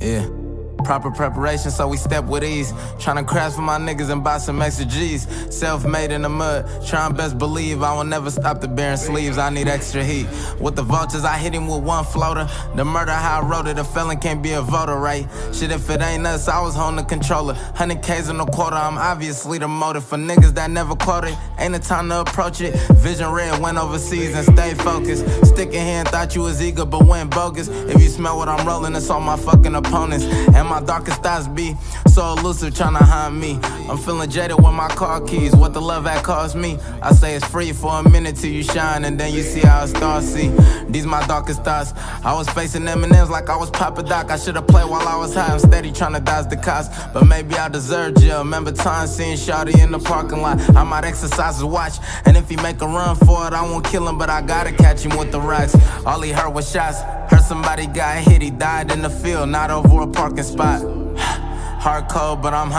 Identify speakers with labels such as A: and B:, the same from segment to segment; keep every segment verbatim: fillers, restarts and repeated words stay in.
A: Yeah. Proper preparation, so we step with ease. Tryna crash for my niggas and buy some extra G's. Self-made in the mud, trying best believe I will never stop the bearing sleeves. I need extra heat. With the vultures, I hit him with one floater. The murder, how I wrote it, a felon can't be a voter, right? Shit, if it ain't us, I was holding the controller. one hundred K's in a quarter, I'm obviously the motive. For niggas that never quoted, ain't the time to approach it. Vision red, went overseas and stay focused. Sticking here and thought you was eager, but went bogus. If you smell what I'm rolling, it's all my fucking opponents. And my darkest thoughts be so elusive, tryna haunt me. I'm feeling jaded with my car keys. What the love that cost me? I say it's free for a minute till you shine, and then you see how it starts. See, these my darkest thoughts. I was facing M and M's like I was Papa Doc. I should've played while I was high. I'm steady tryna dodge the cops, but maybe I deserve jail. Remember time seeing Shawty in the parking lot. I might exercise his watch, and if he make a run for it, I won't kill him, but I gotta catch him with the rocks. All he heard was shots. Heard somebody got hit, he died in the field, not over a parking spot. Hard cold, but I'm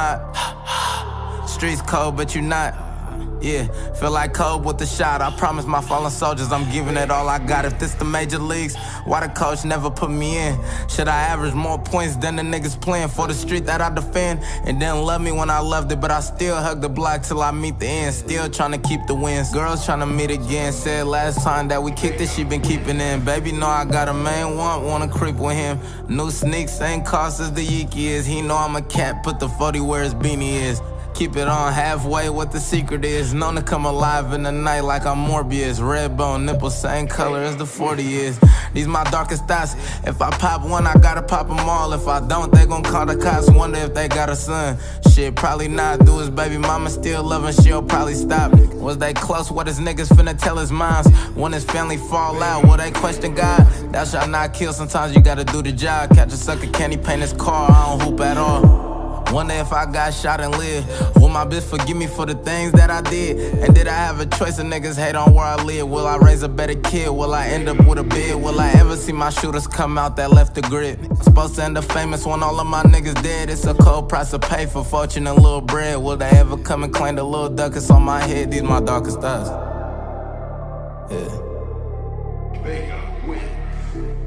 A: hot. Streets cold, but you not. Yeah, feel like cold with the shot. I promise my fallen soldiers I'm giving it all I got. If this the major leagues, why the coach never put me in? Should I average more points than the niggas playing for the street that I defend? And didn't love me when I loved it, but I still hug the block till I meet the end. Still trying to keep the wins. Girls trying to meet again. Said last time that we kicked it, she been keeping in. Baby know I got a main one, wanna creep with him. New sneaks, same cost as the Yeeky is. He know I'm a cat, put the forty where his beanie is. Keep it on halfway, what the secret is. Known to come alive in the night like I'm Morbius. Red bone, nipples, same color as the forty is. These my darkest thoughts. If I pop one, I gotta pop them all. If I don't, they gon' call the cops. Wonder if they got a son. Shit, probably not. Do his baby mama still loving, she'll probably stop. Was they close? What his niggas finna tell his moms? When his family fall out, will they question God? Thou shalt not kill, sometimes you gotta do the job. Catch a sucker, can he paint his car? I don't hoop at all. Wonder if I got shot and live. Will my bitch forgive me for the things that I did? And did I have a choice? And niggas hate on where I live. Will I raise a better kid? Will I end up with a bid? Will I ever see my shooters come out that left the grid? Supposed to end up famous when all of my niggas dead. It's a cold price to pay for fortune and little bread. Will they ever come and claim the little ducats on my head? These my darkest thoughts. Yeah.